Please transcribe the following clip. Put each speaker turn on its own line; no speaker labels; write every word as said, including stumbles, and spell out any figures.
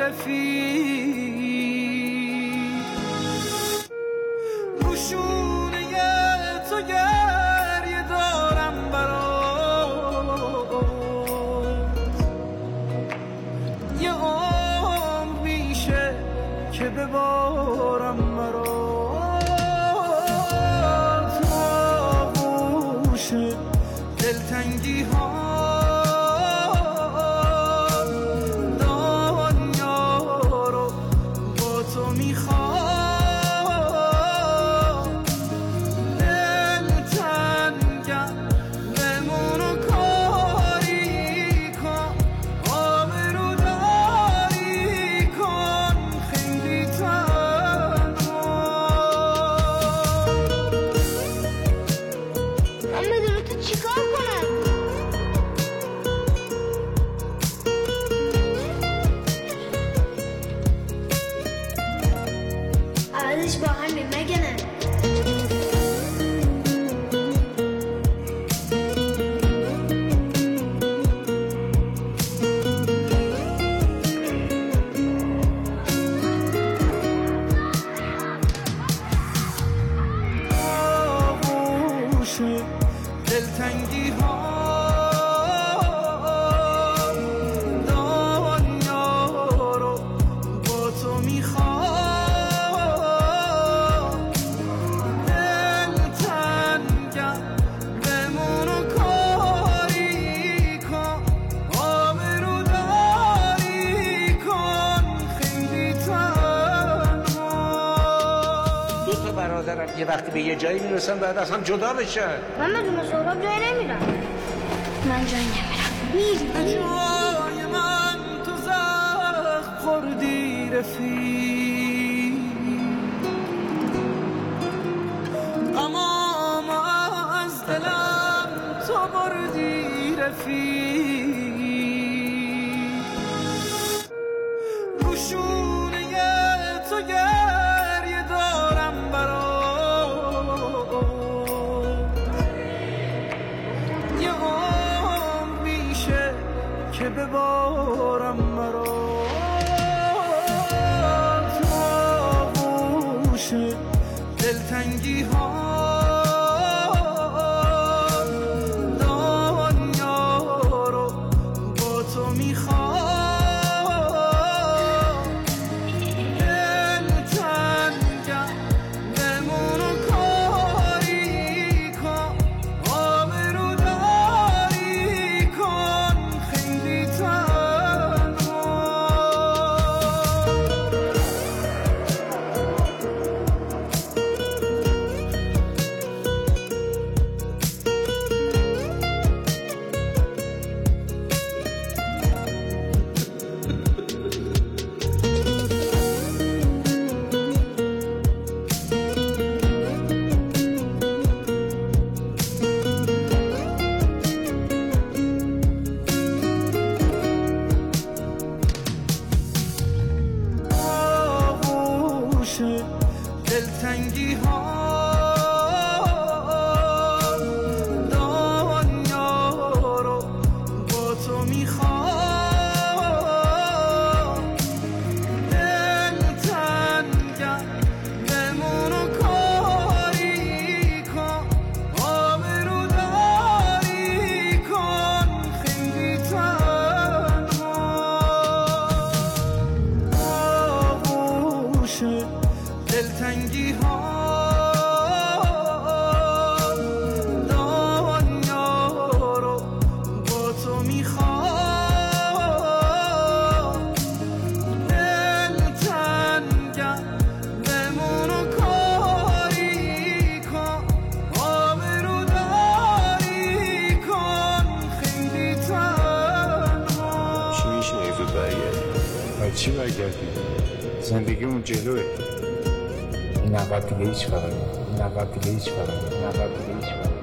رفیق روشونه تو گریه دارم برات یه عمر میشه که ببارم برات آغوش دلتنگی ها
عوضش با همین مگه نه؟
آغوش دلتنگی ها
برادرم یه وقتی به یه جایی میرسن بعد از هم جدا بشن.
من بدون سهراب جایی نمیرم. من جایی نمیرم. میری
به جای من تو زخم خوردی رفیق اما از دلم تو بردی رفیق روشونه تو گریه دارم که ببارم مرات آغوش دلتنگی ها دنیا رو با تو میخوام دلتنگم بمون و کاری کن آبرو داری کن خیلی دلتنگی ها دنیا رو با تو میخوام دلتنگم بمون و کاری کن آبرو داری کن خیلی تنها آغوش دلتنگی ها دنیا رو با تو میخوام دلتنگم بمون و کاری کن آبرو داری کن خیلی تنها
چی میشه اگه زود برگردی؟ باید چی برگردی؟ زندگی اون جلوه این نقب دیگه هیچ فرقی این نقب دیگه هیچ فرقی این نقب دیگه هیچ فرقی